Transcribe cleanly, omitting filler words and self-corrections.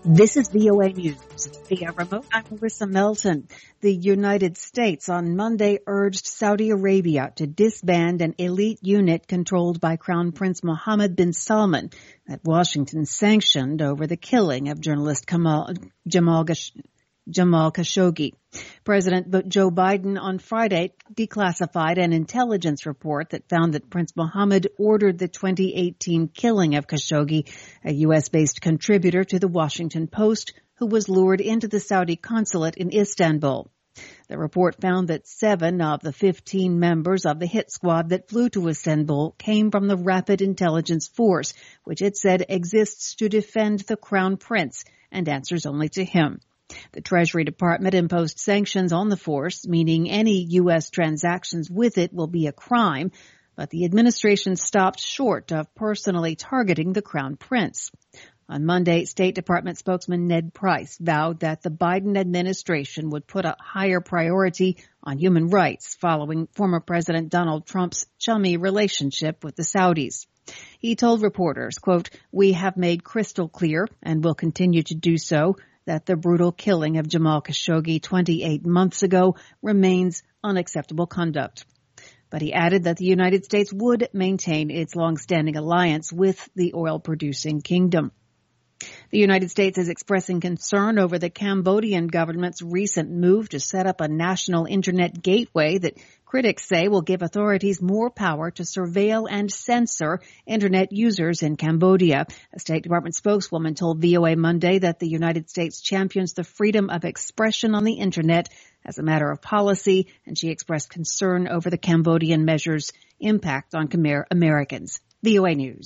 This is VOA News. Via remote, I'm Marissa Melton. The United States on Monday urged Saudi Arabia to disband an elite unit controlled by Crown Prince Mohammed bin Salman that Washington sanctioned over the killing of journalist Jamal Khashoggi. President Joe Biden on Friday declassified an intelligence report that found that Prince Mohammed ordered the 2018 killing of Khashoggi, a U.S.-based contributor to the Washington Post, who was lured into the Saudi consulate in Istanbul. The report found that 7 of the 15 members of the hit squad that flew to Istanbul came from the Rapid Intelligence Force, which it said exists to defend the Crown Prince and answers only to him. The Treasury Department imposed sanctions on the force, meaning any U.S. transactions with it will be a crime, but the administration stopped short of personally targeting the Crown Prince. On Monday, State Department spokesman Ned Price vowed that the Biden administration would put a higher priority on human rights following former President Donald Trump's chummy relationship with the Saudis. He told reporters, quote, "We have made crystal clear and will continue to do so that the brutal killing of Jamal Khashoggi 28 months ago remains unacceptable conduct." But he added that the United States would maintain its long-standing alliance with the oil-producing kingdom. The United States is expressing concern over the Cambodian government's recent move to set up a national internet gateway that critics say will give authorities more power to surveil and censor internet users in Cambodia. A State Department spokeswoman told VOA Monday that the United States champions the freedom of expression on the internet as a matter of policy, and she expressed concern over the Cambodian measure's impact on Khmer Americans. VOA News.